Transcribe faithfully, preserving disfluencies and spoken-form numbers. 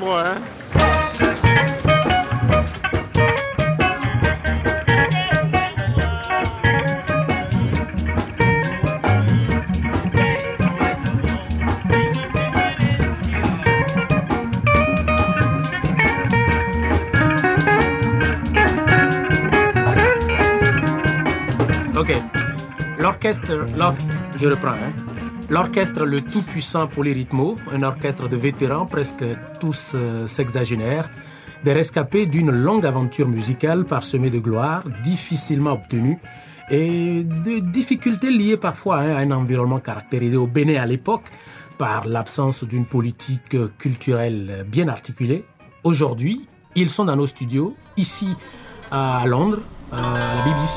rythme, hein. Ok. L'orchestre, l'or- je reprends, hein. L'orchestre Le Tout-Puissant Polyrythmo, un orchestre de vétérans, presque tous euh, sexagénaires, des rescapés d'une longue aventure musicale parsemée de gloire, difficilement obtenue, et de difficultés liées parfois hein, à un environnement caractérisé au Bénin à l'époque par l'absence d'une politique culturelle bien articulée. Aujourd'hui, ils sont dans nos studios, ici à Londres, à la B B C.